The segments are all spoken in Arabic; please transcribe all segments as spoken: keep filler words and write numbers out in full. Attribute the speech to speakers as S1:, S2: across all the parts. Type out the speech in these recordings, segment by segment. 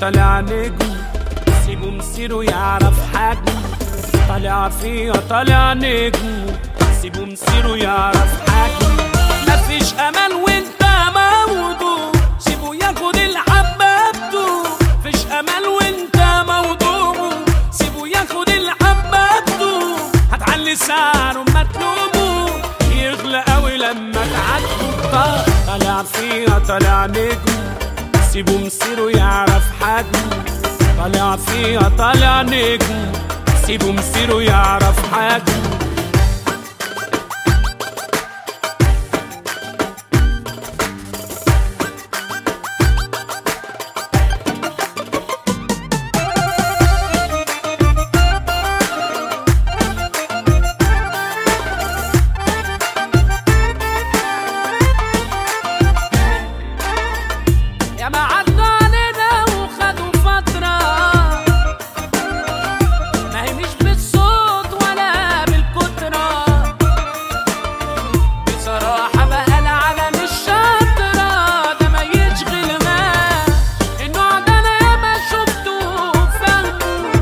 S1: طالع نجم، سيبه مسيره يعرف حجمه. طالع فيها طالع نجم، سيبه مسيره يعرف حجمه. مفيش امل وانت موضوع، سيبه ياخد الحبابته. مفيش امل وانت موضوع، سيبه ياخد الحبابته. هتعلي سعره مطلوبه، يغلى قوي لما تعدوا. طالع فيها طالع نجم، سيبه مسيره يعرف حجمه. طالع فيها طالع نجم، سيبه مسيره يعرف حجمه. يا ما عدوا علينا وخدوا فترة، ما هي مش بالصوت ولا بالكترة. بصراحة بقى العالم الشاطرة ده ما يشغل ما النوع ده. أنا ياما شفته وفهمه،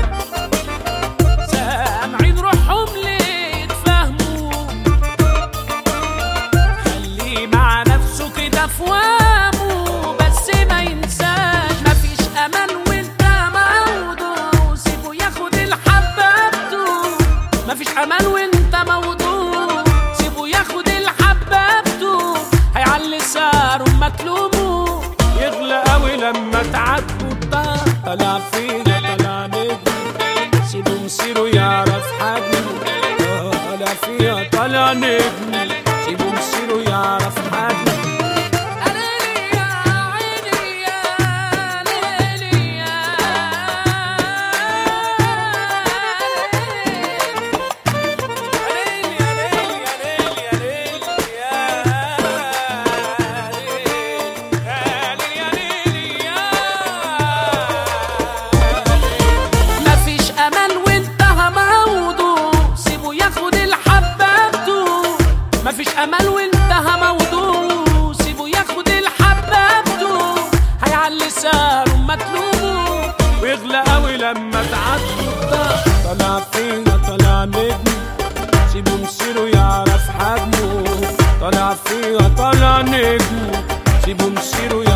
S1: سامعين روحهم ليه يتفهموا. خليه مع نفسه كده في وهمه، بس ما ينساش مفيش امل وانت موضوع. سيبه ياخد الحبابته. مفيش امل وانت موضوع، سيبه ياخد الحبابته. هيعلي سعره مكلومه، يغلى قوي لما تعدوا. طالع فينا طالع نجم، سيبه مسيره يعرف حجمه. طالع فيها طالع نجم، سيبه مسيره يعرف حجمه. مفيش امل وانتهى موضوع، سيبه ياخد الحبابته. هيعلي سعره مطلوبه، ويغلى قوي لما تعدوا. طالع فينا طالع نجم، سيبه مسيره يعرف حجمه. طالع فيها طالع نجم، سيبه مسيره